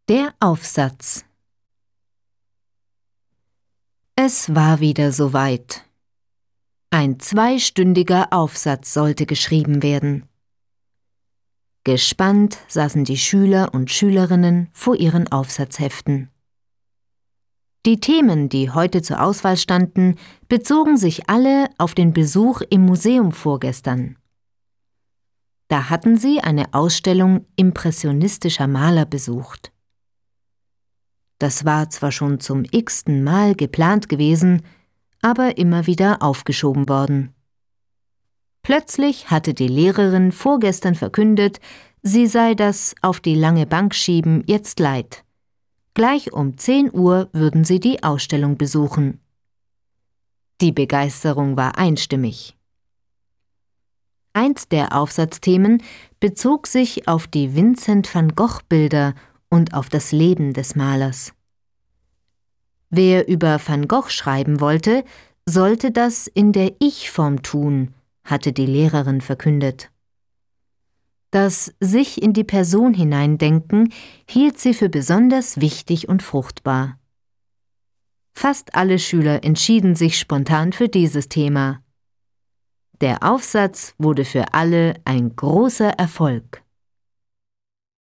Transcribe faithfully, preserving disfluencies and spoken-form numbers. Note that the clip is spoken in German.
Der Aufsatz. Es war wieder soweit. Ein zweistündiger Aufsatz sollte geschrieben werden. Gespannt saßen die Schüler und Schülerinnen vor ihren Aufsatzheften. Die Themen, die heute zur Auswahl standen, bezogen sich alle auf den Besuch im Museum vorgestern. Da hatten sie eine Ausstellung impressionistischer Maler besucht. Das war zwar schon zum x-ten Mal geplant gewesen, aber immer wieder aufgeschoben worden. Plötzlich hatte die Lehrerin vorgestern verkündet, sie sei das auf die lange Bank schieben jetzt leid. Gleich um zehn Uhr würden sie die Ausstellung besuchen. Die Begeisterung war einstimmig. Eins der Aufsatzthemen bezog sich auf die Vincent van Gogh Bilder und auf das Leben des Malers. Wer über Van Gogh schreiben wollte, sollte das in der Ich-Form tun, hatte die Lehrerin verkündet. Das sich in die Person hineindenken hielt sie für besonders wichtig und fruchtbar. Fast alle Schüler entschieden sich spontan für dieses Thema. Der Aufsatz wurde für alle ein großer Erfolg.